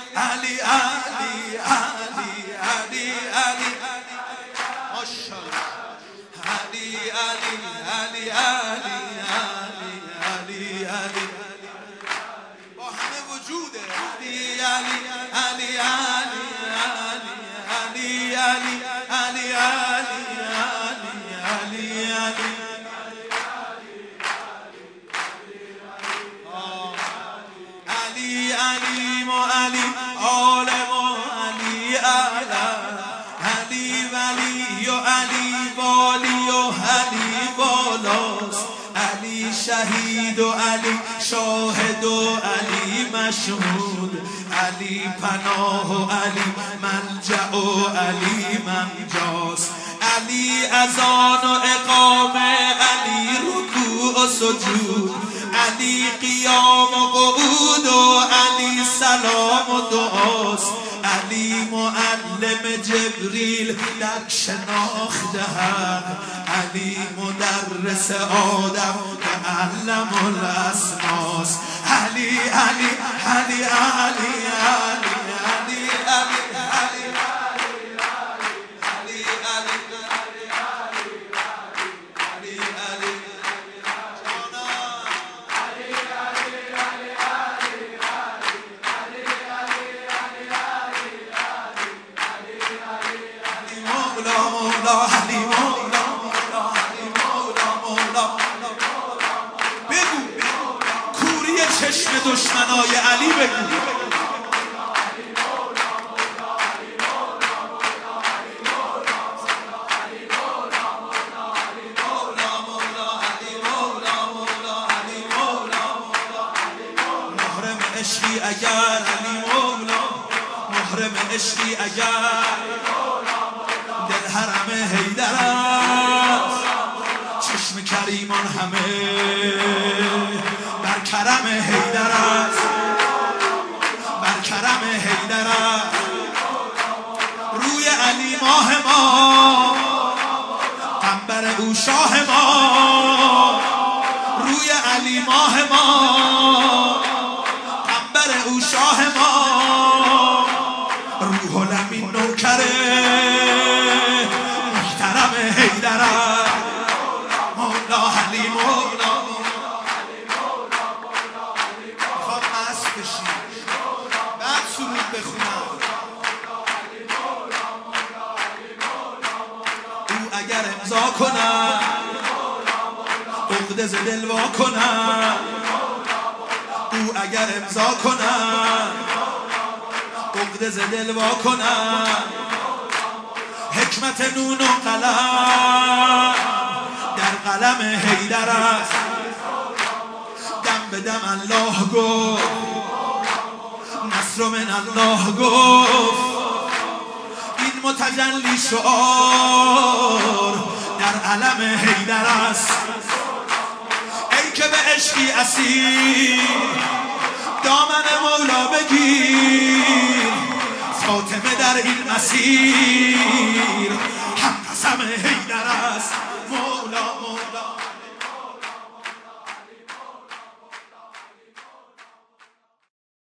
علی علی علی علی علی ماشاءالله علی علی علی علی علی علی علی با همه وجوده علی علی علی علی علی علی علی علی علی علی علی و علی عالم و علی اعلی علی ولی و علی والی و علی والاست علی شهید و علی شاهد و علی مشهود علی پناه و علی ملجأ و علی منجاست علی اذان و اقامه علی رکوع و سجود علی قیام و قعود و علی سلام و دعاست علی معلم جبریل در شناخت حق علی مدرس آدم معلم الاسماست علی علی علی علی علی علی علی چشم دشمنای علی بگو محرم عشقی اگر علی مولا محرم عشقی اگر دل حرم حیدر است چشم کریمان همه بر کرم حیدر است بر کرم حیدر است روی علی ماه ما قنبر او شاه ما روی علی ماه ما قنبر او شاه ما روح الامین نوکره محترم حیدر است مولا علی مولا بعد سرود بخونم او اگر امضا کنم عقده ز دل وا کنم او اگر امضا کنم عقده ز دل وا کنم حکمت نون و قلم در قلم حیدر است دم به دم الله گفت نصر من الله گفت این متجلی شعار در علم حیدر است ای که به عشقی اسیر دامن مولا بگیر فاطمه در این مسیر هم قسم حیدر است مولا مولا